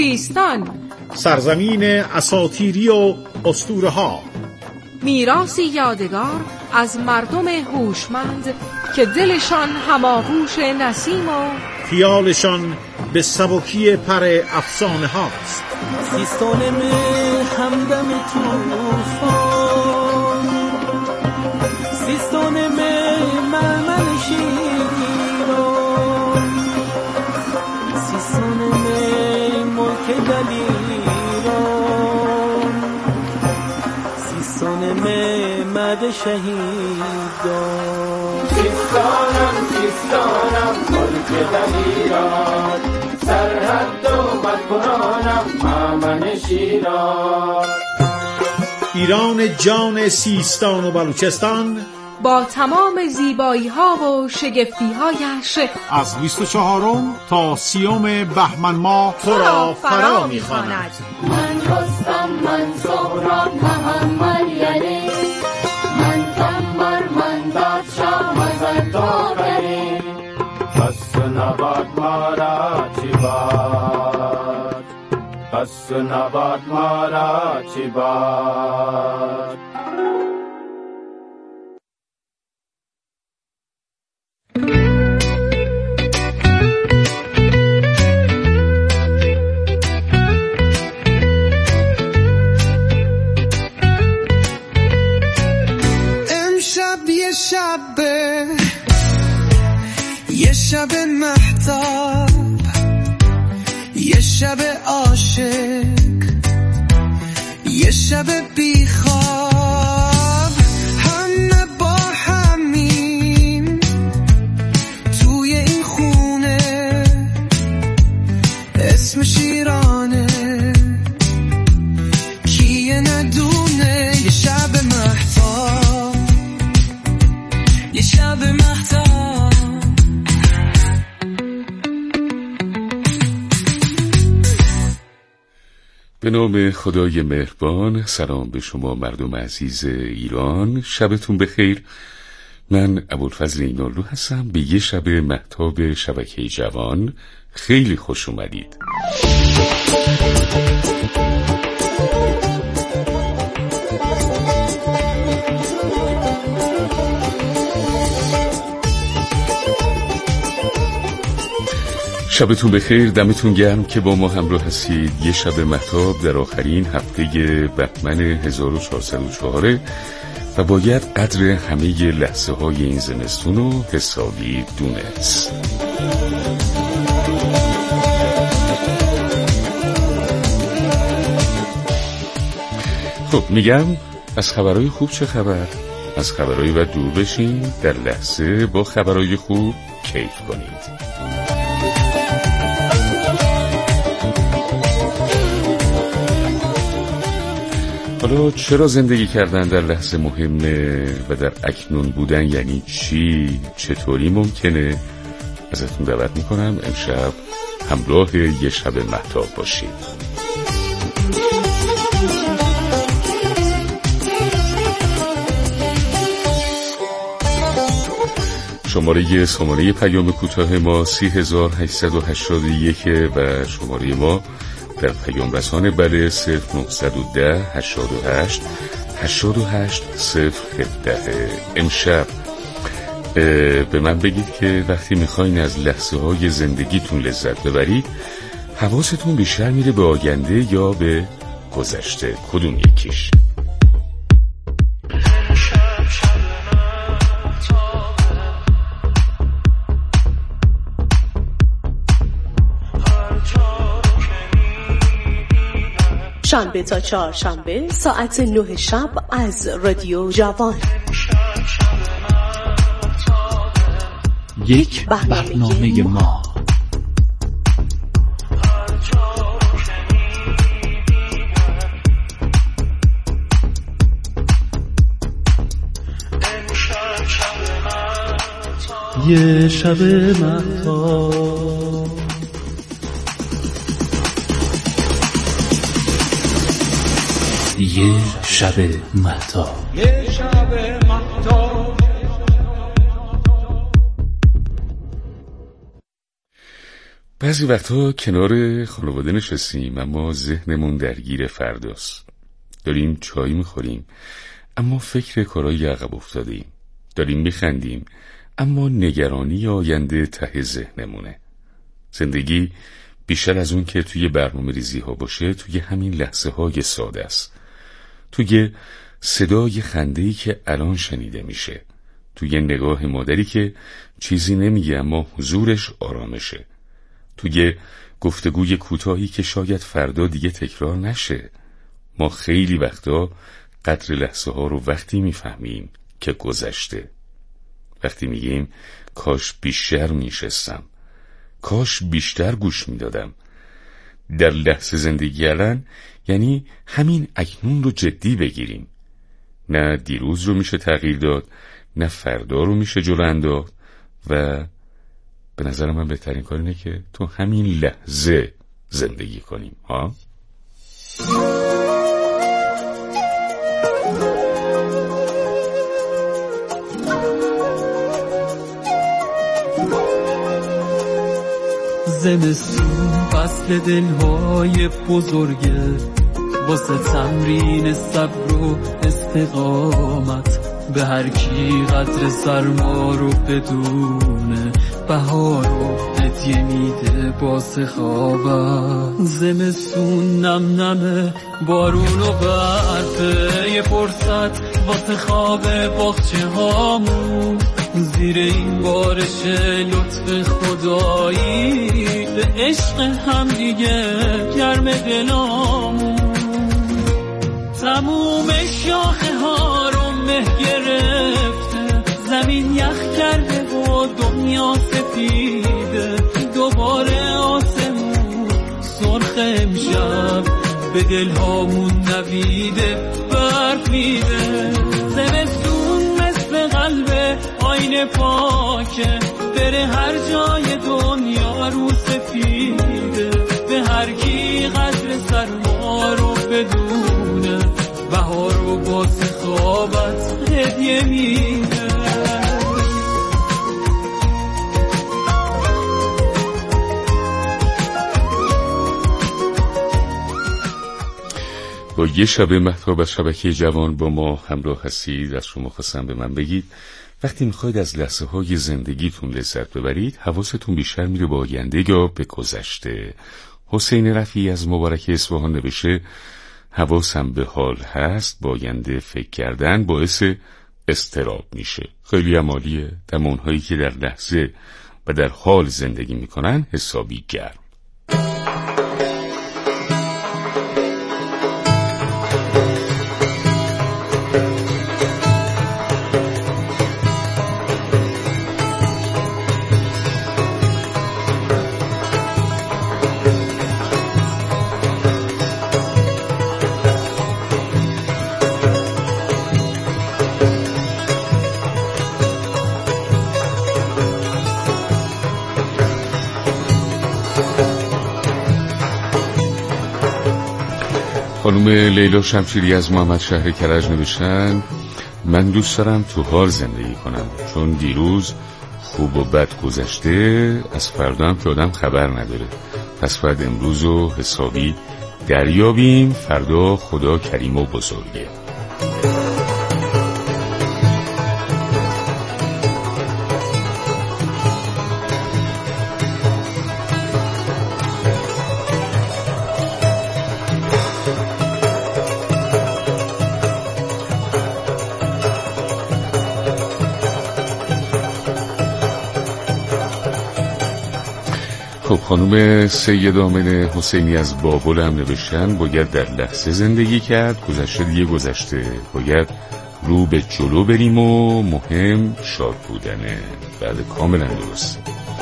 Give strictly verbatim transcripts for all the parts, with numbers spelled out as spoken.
سیستان، سرزمین اساطیری و اسطوره ها، میراثی یادگار از مردم هوشمند که دلشان هماغوش نسیم و خیالشان به سبکی پر افسانه هاست. سیستان میں همدم طوفان، سیستان میں مرمن شیران، سیستان میں ملک دلیران، سیستان میں مد شهیدان. سیستانم سیستانم ملک دلیران، سرحد و مدبرانم مامن شیران. ایران جان سیستان و بلوچستان با تمام زیبایی ها و شگفتی هایش از بیست و چهارم تا سیوم بهمن ماه تو را فرا می‌خواند. من رستم، من سهراب، محمد یلی، من تمبر، من بادشاه، من زردآوری. پس نباد ما را چی باد، پس نباد ما را چی باد. شبه یه شب مهتاب، یه شب عاشق، یه شب بیخواب، همه با همین توی این خونه، اسمش ایرانه، کیه ندونه. یه شب مهتاب، یه شب مهتاب. به نام خدای مهربان. سلام به شما مردم عزیز ایران، شبتون بخیر. من ابوالفضل اینالو هستم. به یه شب مهتاب شبکه جوان خیلی خوش اومدید. شبتون بخیر، دمتون گرم که با ما همراه هستید. یه شب مهتاب در آخرین هفته بهمن هزار و چهارصد و چهار و باید قدر همه لحظه های این زمستون رو حسابی دونست. خب میگم از خبرهای خوب چه خبر؟ از خبرهای بد دور بشین، در لحظه با خبرهای خوب کیف کنید. حالا چرا زندگی کردن در لحظه مهمه و در اکنون بودن یعنی چی؟ چطوری ممکنه؟ ازتون دعوت میکنم امشب همراه یه شب مهتاب باشید. شماره شماره پیام کوتاه ما سی هزار هشتصد و هشتاد و یک و شماره ما در پیام رسانه بله صفر نهصد و ده هشتاد و هشت هشتاد و هشت صفر هفده. امشب به من بگید که وقتی میخواین از لحظه های زندگیتون لذت ببرید حواستون بیشتر میره به آینده یا به گذشته؟ کدوم یکیش؟ شنبه تا چهارشنبه ساعت نه شب از رادیو جوان یک برنامه ما. یه شب مهتاب، یه شب مهتاب، یه شب مهتاب. بعضی وقتها کنار خانواده نشستیم اما ذهنمون درگیر فرداست. داریم چای میخوریم اما فکر کارهای عقب افتادیم. داریم میخندیم اما نگرانی آینده ته ذهنمونه. زندگی بیشتر از اون که توی برنامه ریزی ها باشه توی همین لحظه های ساده است. توی صدای خنده‌ای که الان شنیده میشه. توی نگاه مادری که چیزی نمیگه اما حضورش آرامشه. توی گفتگوی کوتاهی که شاید فردا دیگه تکرار نشه. ما خیلی وقتا قدر لحظه ها رو وقتی میفهمیم که گذشته. وقتی میگیم کاش بیشتر میشستم، کاش بیشتر گوش میدادم. در لحظه زندگی کردن یعنی همین اکنون رو جدی بگیریم. نه دیروز رو میشه تغییر داد، نه فردا رو میشه جلو انداخت و به نظر من بهترین کار اینه که تو همین لحظه زندگی کنیم. ها؟ زمستون فصل دلهای بزرگه، واسه تمرین صبر و استقامت. به هر کی قدر سرما رو بدونه، بهار رو هدیه میده با سخاوت. زمستون نم نمه، بارون و برفه، یه فرصت واسه خواب باغچه هامون. زیر این بارش لطف خدایی، به عشق هم دیگه گرم دلامون. تموم شاخه ها رو مه گرفته، زمین یخ کرده و دنیا سفیده. دوباره آسمون سرخ امشب، به دلهامون نویده برف میده. زمستون مثل قلب آینه پاکه، بره هر جای دنیا رو سفیده. به هر کی قدر سرما رو بدونه، بهار رو با سخاوت هدیه میده. با یه شب مهتاب از شبکه جوان با ما همراه هستید. از شما خواستم به من بگید وقتی میخواید از لحظه های زندگیتون لذت ببرید، حواستون بیشتر میره به آینده یا به گذشته. حسین رفیعی از مبارک اصفهان نوشته حواسم به حال هست، با آینده فکر کردن باعث اضطراب میشه. خیلی عالیه. دمانهایی که در لحظه و در حال زندگی میکنن حسابی گرم. خانم لیلا شمشیری از محمد شهر کرج نوشتن من دوست دارم تو حال زندگی کنم، چون دیروز خوب و بد گذشته، از فردا هم که آدم خبر نداره. پس باید امروز رو حسابی دریابیم، فردا خدا کریم و بزرگه. خب خانم سید آمن حسینی از بابل هم نوشتن باید در لحظه زندگی کرد، گذشته دیگه گذشته، باید رو به جلو بریم و مهم شاد بودنه. بعد کاملا درست.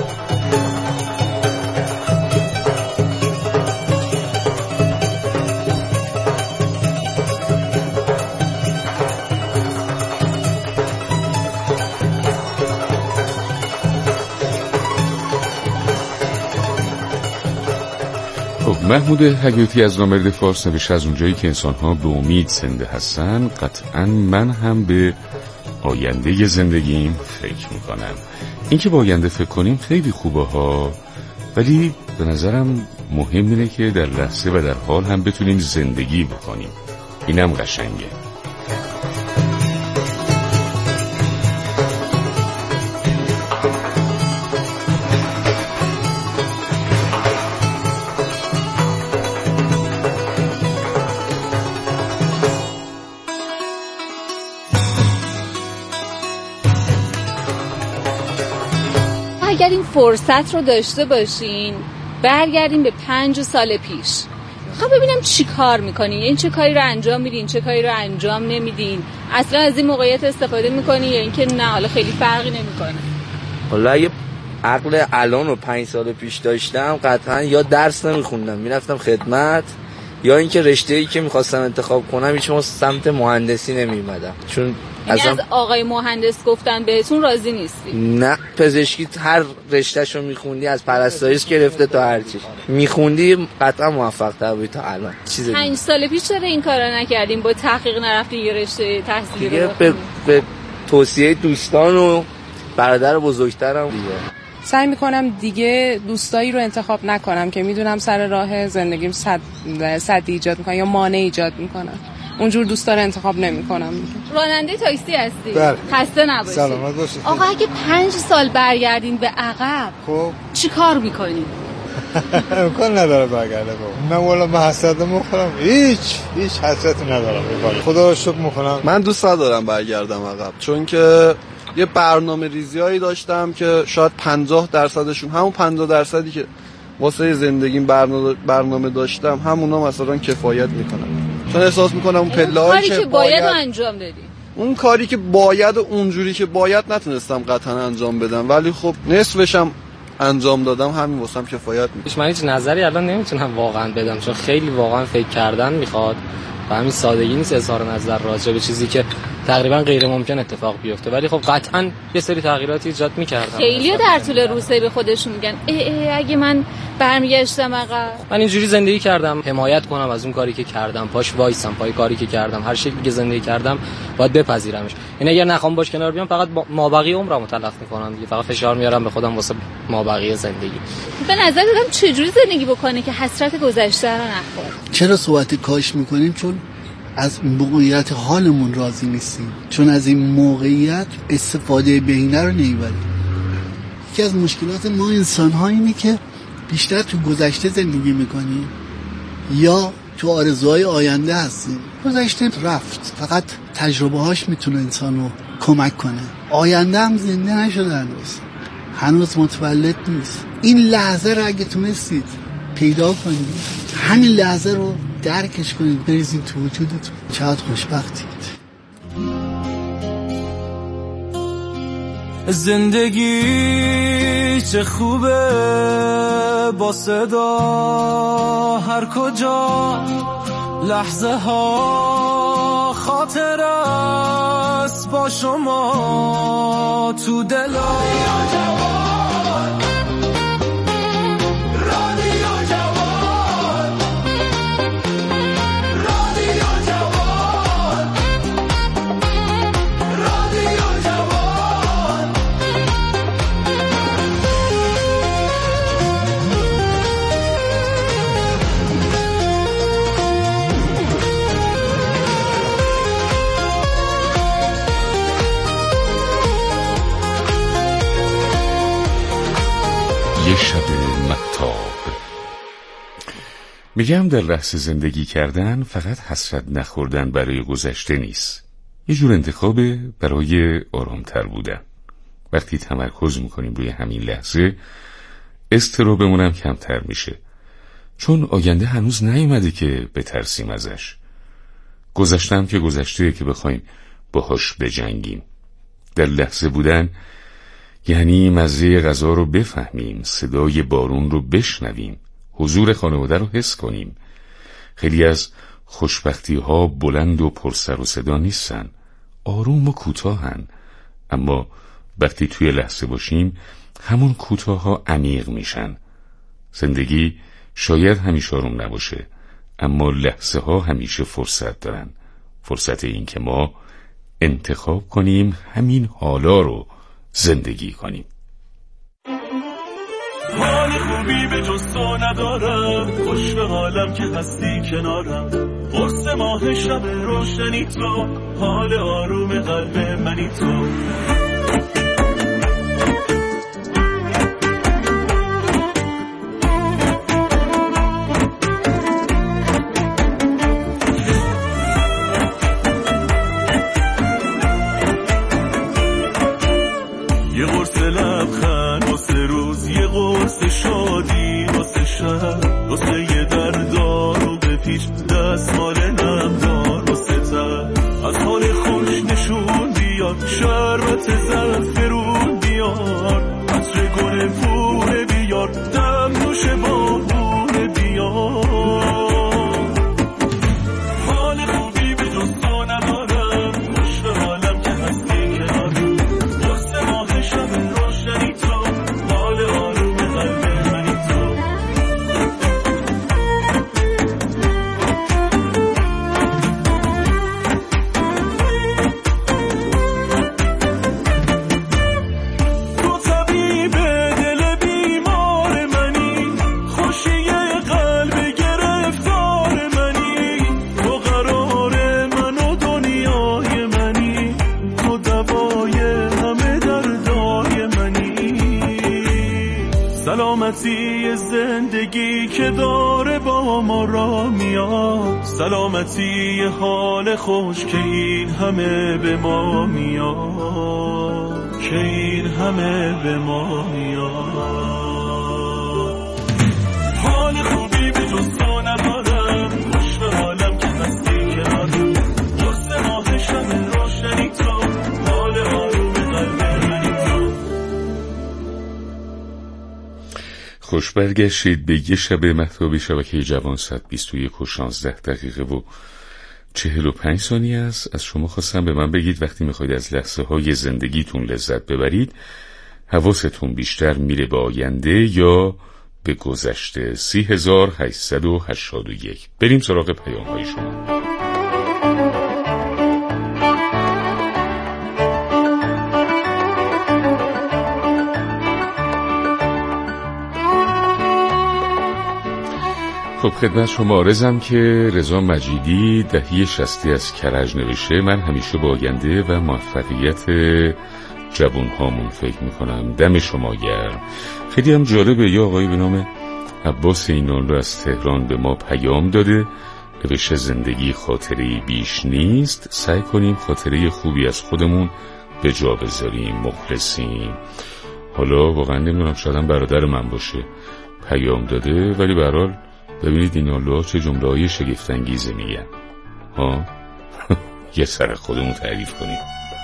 محمود حیاتی از نامرد فارس نوشته از اونجایی که انسان‌ها به امید زنده هستن، قطعاً من هم به آینده زندگیم فکر میکنم. این که با آینده فکر کنیم خیلی خوبه ها، ولی به نظرم مهم اینه که در لحظه و در حال هم بتونیم زندگی بکنیم. اینم قشنگه. اگر این فرصت رو داشته باشین برگردین به پنج سال پیش، خب ببینم چی کار میکنین، این چه کاری رو انجام میدین، چه کاری رو انجام نمیدین، اصلا از این موقعیت استفاده میکنین یا اینکه نه حالا خیلی فرقی نمیکنه؟ حالا اگه عقل الان رو پنج سال پیش داشتم قطعا یا درس نمیخوندم میرفتم خدمت، یا اینکه رشته‌ای که میخواستم انتخاب کنم هیچ موقع سمت مهندسی نمیمدم. چون یعنی از آقای مهندس گفتن بهتون راضی نیستی؟ نه، پزشکی هر رشتهشو میخوندی از پرستاریش گرفته تا هر چی میخوندی قطعا موفق تر بودی تا الان. چیز پنج سال پیش چرا این کارا نکردیم؟ با تحقیق نرفتین یه رشته تحصیلی رو به, به توصیه دوستان و برادر بزرگترم دیگه سعی میکنم دیگه دوستایی رو انتخاب نکنم که میدونم سر راه زندگیم صد صد ایجاد میکنن یا مانع ایجاد میکنن. اونجور دوستا رو انتخاب نمیکنم. راننده تاکسی هستی؟ بله. خسته نباشی. سلامت باشی. آقا اگه پنج سال برگردین به عقب خب چی کار میکنین؟ امکان نداره برگرده بابا. من والا من حسرت میخورم، هیچ هیچ حسرتی ندارم. خدا رو شکر میکنم. من دوست ندارم برگردم عقب، چون که یه برنامه ریزیایی داشتم که شاید پنجاه درصدشون همون پنجاه درصدی که واسه زندگیم برنامه برنامه داشتم همونا مثلا کفایت میکنن، چون احساس میکنم اون پله‌هایی که, که باید, باید انجام بدی، اون کاری که باید و اونجوری که باید نتونستم قطعا انجام بدم، ولی خب نصفشم انجام دادم، همین واسم کفایت میکنه. من هیچ نظری الان نمیتونم واقعا بدم، چون خیلی واقعا فکر کردن میخواد و همین سادگی نیست اظهار نظر راجع به چیزی که تقریبا غیر ممکن اتفاق بیفته، ولی خب قطعا یه سری تغییراتی ایجاد می‌کردم. خیلی‌ها در طول روزه به خودشون میگن اه اه اگه من برمیگشتم عقب. من اینجوری زندگی کردم، حمایت کنم از اون کاری که کردم، پاش وایسم پای کاری که کردم، هر شکلی که زندگی کردم باید بپذیرمش. این اگر نخوام باش کنار بیام فقط مابقی عمرمو تلف می‌کنم دیگه، فقط فشار میارم به خودم واسه مابقی زندگی. به نظر دادم چجوری زندگی بکنه که حسرت گذشته رو نخوره؟ چرا صحبت کاش می‌کنیم؟ چون از موقعیت حالمون راضی نیستیم، چون از این موقعیت استفاده بهینه رو نمیبریم. یکی از مشکلات ما انسان ها اینه که بیشتر تو گذشته زندگی میکنیم یا تو آرزوهای آینده هستیم. گذشته رفت، فقط تجربه هاش میتونه انسان رو کمک کنه. آینده هم زنده نشده هنوز هنوز متولد نیست. این لحظه رو اگه تونستید پیدا کنید، همین لحظه رو درکش کنید، بریزید تو وجودتون، چقدر خوشبختید. زندگی چه خوبه با صدا هر کجا، لحظه ها خاطر است با شما تو دلا. یه شب مهتاب. میگم در لحظه زندگی کردن فقط حسرت نخوردن برای گذشته نیست، یه جور انتخابه برای آرامتر بودن. وقتی تمرکز میکنیم روی همین لحظه اضطرابمون هم کمتر میشه، چون آینده هنوز نیومده که بترسیم ازش. گذشته هم که گذشته که بخوایم باهاش بجنگیم. در لحظه بودن یعنی مزه غذا رو بفهمیم، صدای بارون رو بشنویم، حضور خانواده رو حس کنیم. خیلی از خوشبختی ها بلند و پرسر و صدا نیستن، آروم و کوتاهن، اما وقتی توی لحظه باشیم همون کوتاه ها عمیق میشن. زندگی شاید همیشه آروم نباشه، اما لحظه ها همیشه فرصت دارن. فرصت این که ما انتخاب کنیم همین حالا رو زندگی کنیم. خوبی به جز تو ندارم، خوش به حالم که هستی کنارم. قرص ماه شب روشنی تو، حال آروم قلب منی تو. یه قرص لبخند واسه روز، یه قرص شادی واسه شب، واسه یه دردار و بپیچ دستمال نمدار واسه تر. از حال خوش نشون بیار، شربت زعفرون بیار، عطر گل پونه بیار، دم نوش بابونه بیار. حال خوبی به جز تو ندارم، خوش به حالم که هستی کنارم. قرص ماه شب روشنی تو، حال آروم قلب منی تو. تو طبیب دل بیمار منی، خوشی قلب گرفتار منی. تو قرار من و دنیای منی، تو دوای همه دردای منی. سلامتی زندگی که داره با ما را میاد، سلامتی حال خوش که این همه به ما میاد، که این همه به ما میاد. حال خوبی به جز تو ندارم، خوش به حالم که هستی کنارم. قرص ماه شب روشنی تو، حال آروم قلب منی تو. خوش برگشتید به یه شب مهتابی شبکه جوان. صد بیست و یک و شانزده دقیقه و چهل و پنج ثانیه است. از شما خواستم به من بگید وقتی میخواید از لحظه های زندگیتون لذت ببرید، حواستون بیشتر میره به آینده یا به گذشته؟ سی هزار هشتصد و هشتاد و یک. بریم سراغ پیام های شما. خب خدمت شما عرضم که رضا مجیدی دهی شصتی از کرج نوشته: من همیشه با آینده و موفقیت جوان هامون فکر میکنم. دم شما گرم. خیلی هم جالبه، یا آقایی به نام عباس اینان رو از تهران به ما پیام داده، نوشته زندگی خاطره بیش نیست، سعی کنیم خاطره خوبی از خودمون به جا بذاریم، مخلصیم. حالا واقعا نمیدونم، شاید هم برادر من باشه پیام داده، ولی به هر حال ببینید این الله چه جمله‌های شگفت‌انگیزی میگن. ها یه سر خودمون تعریف کنیم.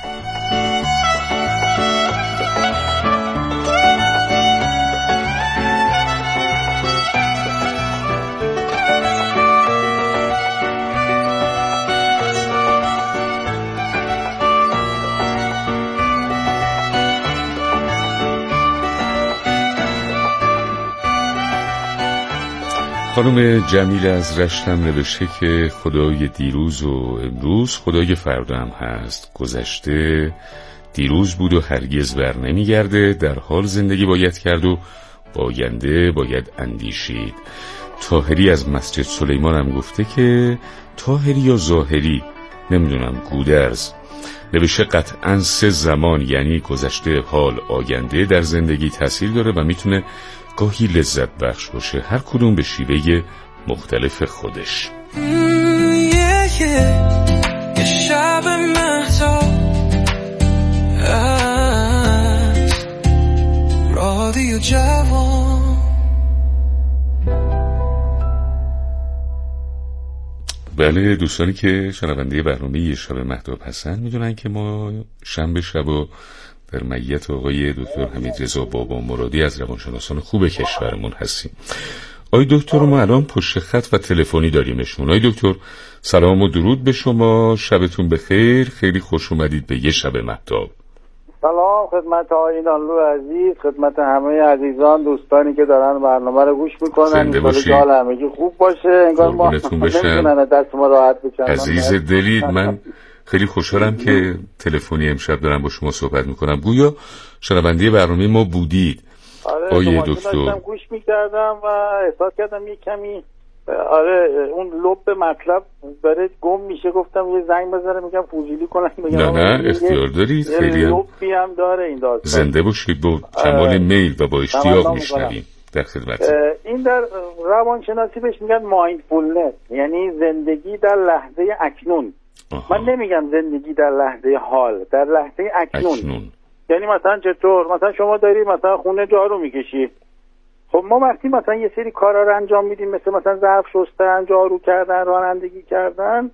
خانم جمیل از رشتم نوشته که خدای دیروز و امروز خدای فردا هم هست. گذشته دیروز بود و هرگز بر نمیگرده، در حال زندگی باید کرد و با آینده باید اندیشید. طاهری از مسجد سلیمان هم گفته که طاهری یا ظاهری نمیدونم، گودرز نوشته قطعاً سه زمان یعنی گذشته، حال، آینده در زندگی تاثیر داره و میتونه گاهی لذت بخش باشه، هر کدوم به شیوه مختلف خودش. یه شب مهتاب از رادیو جوان. بله دوستانی که شنونده برنامه یه شب مهتاب هستن میدونن که ما شنبه شب و در معیت آقای دکتر حمیدرضا بابا مرادی از روانشناسان خوب کشورمون هستیم. آقای دکتر ما الان پشت خط و تلفنی داریمشون. آقای دکتر سلام و درود به شما، شبتون بخیر، خیلی خوش اومدید به یه شب مهتاب. سلام خدمت آقای نانلو عزیز، خدمت همه عزیزان دوستانی که دارن برنامه رو گوش میکنن. زنده باشید، حال همگی خوب باشه. انگار ما نمیتونن دست ما راحت بشن. عزیز دلید، من خیلی خوشحالم که تلفنی امشب دارم با شما صحبت میکنم. گویا شنونده برنامه ما بودید. آیه دکتر گوش میکردم و احساس کردم یه کمی آره اون لب مطلب داره گم میشه، گفتم یه زنگ بزنم میگم فوزیلی کنم. نه نه اختیار دارید، خیلی هم لبی هم داره این داستان. زنده باشید، با کمال میل و با اشتیاق میشنویم. در خدمت. این در روانشناسی بهش میگن مایندفولنس، یعنی زندگی در لحظه اکنون. آها. من نمیگم زندگی در لحظه حال، در لحظه اکنون, اکنون. یعنی مثلا چطور مثلا شما داری مثلا خونه جارو میکشی، خب ما وقتی مثلا یه سری کارا رو انجام میدیم مثل مثلا ظرف شستن، جارو کردن، رانندگی کردن،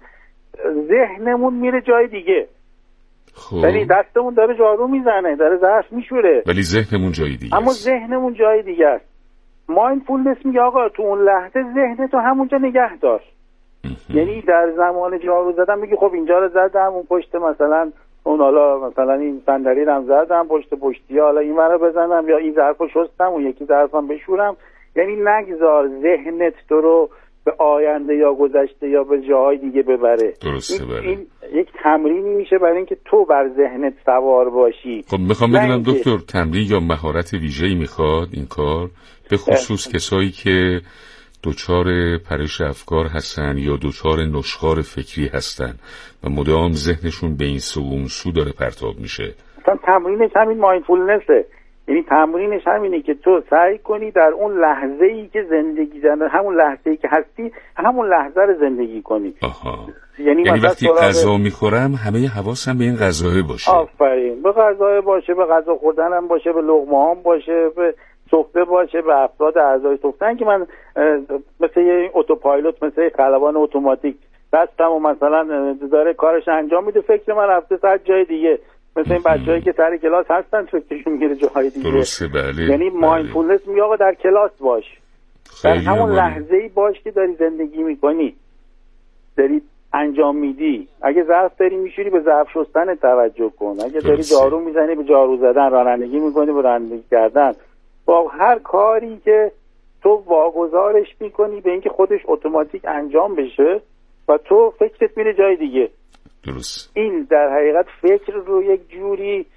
ذهنمون میره جای دیگه. خب یعنی دستمون داره جارو میزنه، داره ظرف میشوره، ولی ذهنمون جای دیگه اما است. ذهنمون جای دیگه است. مایندفولنس میگه آقا تو اون لحظه ذهنتو همونجا نگه دار. یعنی در زمان جارو زدن میگی خب اینجا رو زدم، اون پشت مثلا اون حالا مثلا این صندلی رو زدم، پشت پشتی حالا این رو بزنم، یا این ظرفو شستم اون یکی ظرفم بشورم. یعنی نگذار ذهنت تو رو به آینده یا گذشته یا به جاهای دیگه ببره. درسته. این, این یک تمرینی میشه برای اینکه تو بر ذهنت سوار باشی. خب میخوام بدونم دکتر تمرین یا مهارت ویژه‌ای میخواد این کار، به خصوص کسایی که دوچار پرش افکار هستن یا دوچار نشخوار فکری هستن و مدام ذهنشون به این سو و اون سو داره پرتاب میشه؟ مثلا تمرینش همین مایندفولنسه. یعنی تمرینش همینه که تو سعی کنی در اون لحظه‌ای که زندگی زنده، همون لحظه‌ای که هستی همون لحظه رو زندگی کنی. آها. یعنی, یعنی وقتی غذا میخورم همه حواسم به این غذا باشه. آفرین. به غذا باشه، به غذا خوردنم باشه، به لقمه هم باشه، به صحبه باشه، به افراد اعضای صحبه. که من مثل یه اتوپایلوت، مثل خلبان اتوماتیک دستم و مثلا داره کارش انجام میده، فکر من رفته سر جای دیگه، مثل این بچه‌هایی که سر کلاس هستن فکرشون میگیره جای دیگه. درسته. بله. یعنی مایندفولنس میگه آقا در کلاس باش، در همون لحظه‌ای باش که داری زندگی میکنی، داری انجام میدی. اگه ظرف داری میشوری به ظرف شستن توجه کن، اگه داری جارو میزنی به جارو زدن، رانندگی میکنی به رانندگی کردن. با هر کاری که تو واگذارش میکنی به اینکه خودش اتوماتیک انجام بشه و تو فکرت میره جای دیگه. درست. این در حقیقت فکر رو یک جوری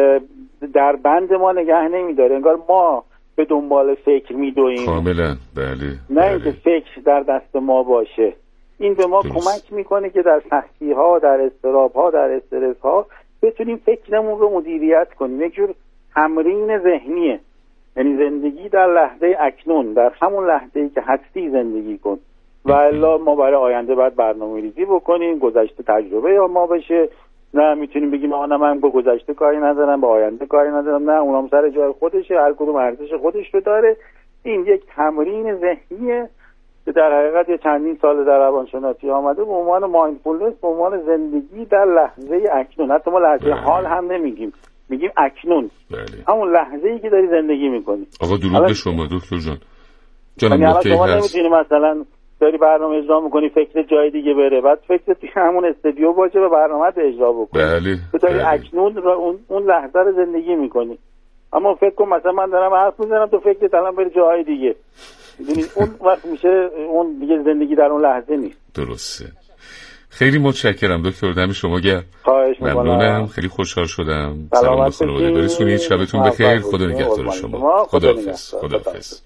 در بند ما نگه نمیداره، انگار ما به دنبال فکر میدویم. کاملا. بله. نه اینکه فکر در دست ما باشه. این به ما درست. کمک میکنه که در سختی ها، در اضطراب ها، در استرس ها بتونیم فکرمون رو مدیریت کنیم. یک جور تمرین ذهنیه. یعنی زندگی در لحظه اکنون، در همون لحظه‌ای که هستی زندگی کن و الا ما برای آینده باید برنامه‌ریزی بکنیم، گذشته تجربه یا ما بشه. نه میتونیم بگیم آها من با گذشته کاری ندارم، با آینده کاری ندارم، نه اونم سر جای خودشه، هر کدوم ارزش خودش رو داره. این یک تمرین ذهنیه که در حقیقت یه چندین سال در روانشناسی آمده به عنوان مایندفولنس، به عنوان زندگی در لحظه اکنون. حتی ما لحظه حال هم نمیگیم، میگیم اکنون. بله. همون لحظه‌ای که داری زندگی میکنی. آقا درود به شما دکتر جان. جانم نکته شما نمیتونی مثلا داری برنامه اجرا میکنی فکر جای دیگه بره، بعد فکر توی همون استودیو باشه و برنامه اجرا بکنی. بله. تو داری بله. اکنون رو اون اون لحظه رو زندگی میکنی. اما فکر کن مثلا من دارم حرف میزنم تو فکرت الان بری جای دیگه. میدونی اون وقت میشه اون دیگه زندگی در اون لحظه نیست. درسته. خیلی متشکرم دکتر، دم شما گرم. خواهش می‌کنم. ممنونم، خیلی خوشحال شدم. سلام به خانواده برسونید. شبتون بخیر. خدا نگهدار شما. خداحافظ. خداحافظ.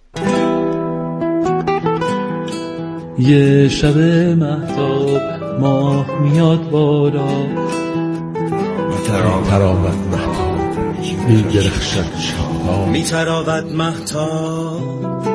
یه شب مهتاب ماه میاد بالا، میتراود مهتاب میدرخشد شب، میتراود مهتاب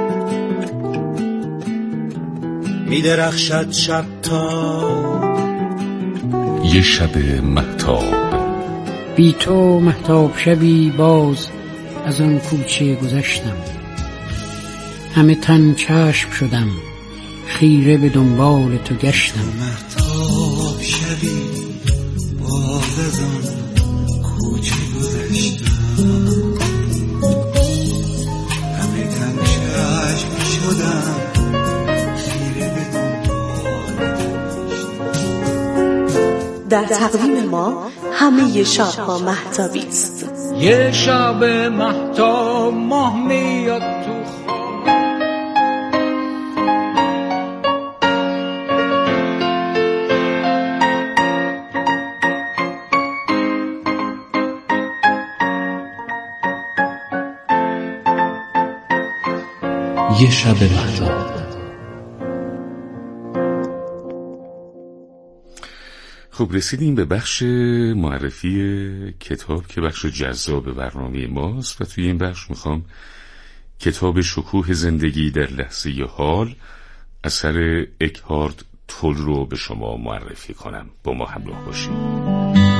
میدرخشد شب تا. یه شب مهتاب. بی تو مهتاب شبی باز از آن کوچه گذشتم، همه تن چشم شدم خیره به دنبال تو گشتم. مهتاب شبی باز از آن کوچه گذشتم، همه تن چشم شدم خیره به دنبال تو گشتم. در تقویم ما همه شب‌ها مهتابی است. یه شب مهتاب ماه میاد تو یه شب مهتاب. خب رسیدیم به بخش معرفی کتاب که بخش جذاب برنامه ماست و توی این بخش میخوام کتاب شکوه زندگی در لحظه حال اثر اکهارت تول رو به شما معرفی کنم. با ما همراه باشید.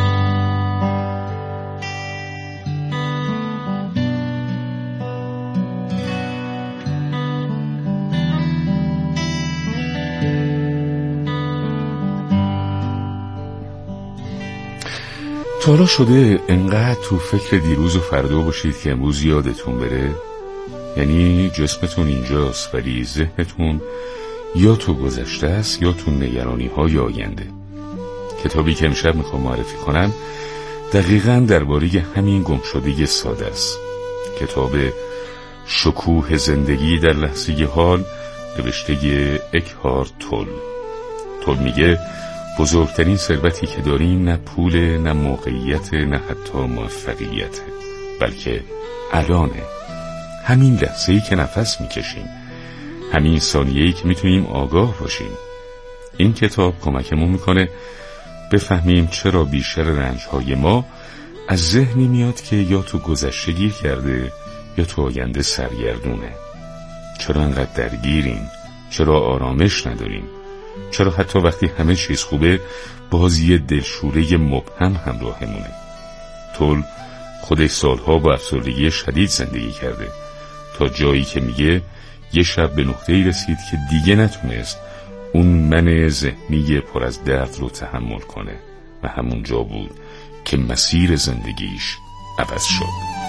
تا حالا شده انقدر تو فکر دیروز و فردا باشید که امروز یادتون بره؟ یعنی جسمتون اینجاست ولی ذهنتون یا تو گذشته است یا تو نگرانی های آینده. کتابی که امشب میخوام معرفی کنم دقیقاً درباره همین گمشدگی ساده است. کتاب شکوه زندگی در لحظه حال نوشته اکهارت تول. تول میگه بزرگترین ثروتی که داریم نه پول، نه موقعیت، نه حتی موفقیت، بلکه الانه. همین لحظه‌ای که نفس میکشیم، همین ثانیه‌ای که میتونیم آگاه باشیم. این کتاب کمکمون میکنه بفهمیم چرا بیشتر رنج‌های ما از ذهنی میاد که یا تو گذشته گیر کرده یا تو آینده سرگردونه. چرا انقدر درگیریم؟ چرا آرامش نداریم؟ چرا حتی وقتی همه چیز خوبه بازی دلشوره مبهم همراهمونه؟ تول خودش سالها با افسردگی شدید زندگی کرده تا جایی که میگه یه شب به نقطه‌ای رسید که دیگه نتونست اون من ذهنی پر از درد رو تحمل کنه و همون جا بود که مسیر زندگیش عوض شد.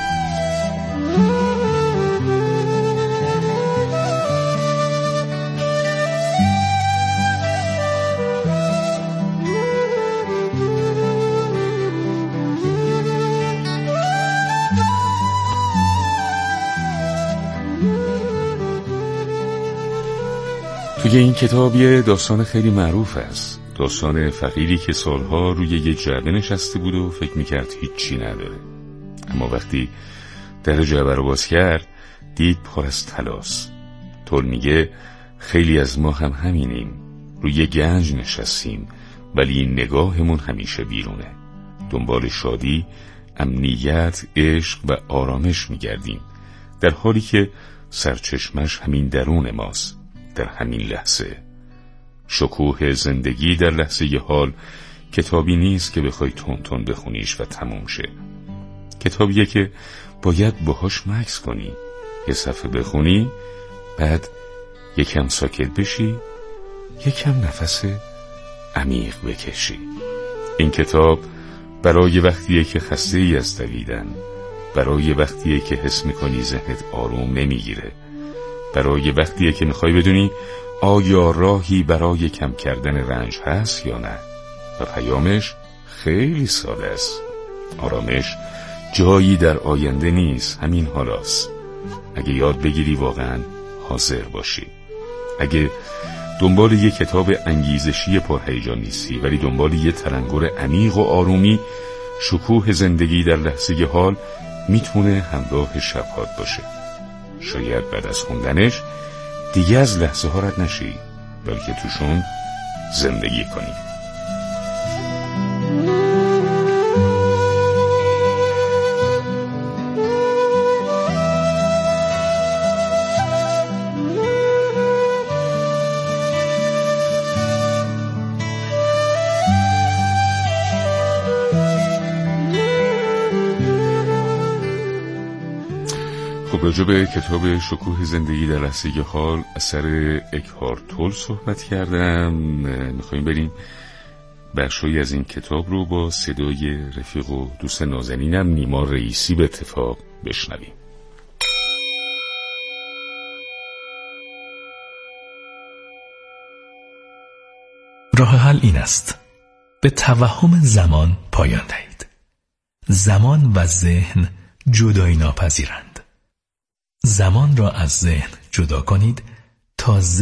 توی این کتاب یه داستان خیلی معروف است. داستان فقیری که سالها روی یه جعبه نشسته بود و فکر میکرد هیچی نداره، اما وقتی در جعبه رو باز کرد دید پر از طلاست. تول میگه خیلی از ما هم همینیم، روی گنج نشستیم ولی نگاهمون همیشه بیرونه. دنبال شادی، امنیت، عشق و آرامش میگردیم، در حالی که سرچشمش همین درون ماست، در همین لحظه. شکوه زندگی در لحظه ی حال کتابی نیست که بخوای تون تون بخونیش و تموم شه. کتابیه که باید باهاش مکث کنی، یه صفحه بخونی، بعد یکم ساکت بشی، یکم نفس عمیق بکشی. این کتاب برای وقتیه که خسته ای از دویدن، برای وقتیه که حس میکنی ذهنت آروم نمیگیره، برای وقتیه که میخوای بدونی آیا راهی برای کم کردن رنج هست یا نه. و پیامش خیلی ساده است. آرامش جایی در آینده نیست، همین حالاست. اگه یاد بگیری واقعا حاضر باشی، اگه دنبال یه کتاب انگیزشی پرهیجان نیستی ولی دنبال یه تلنگر عمیق و آرومی، شکوه زندگی در لحظه حال میتونه همراه شب‌هات باشه. شاید بعد از خوندنش دیگه از لحظه ها رد نشی، بلکه توشون زندگی کنی. راجع به کتاب شکوه زندگی در لحظه حال اثر اکهارت تول صحبت کردم. میخواییم بریم بخشی از این کتاب رو با صدای رفیق و دوست نازنینم نیما رئیسی به اتفاق بشنویم. راه حل این است: به توهم زمان پایان دهید. زمان و ذهن جدایی ناپذیرند. زمان را از ذهن جدا کنید تا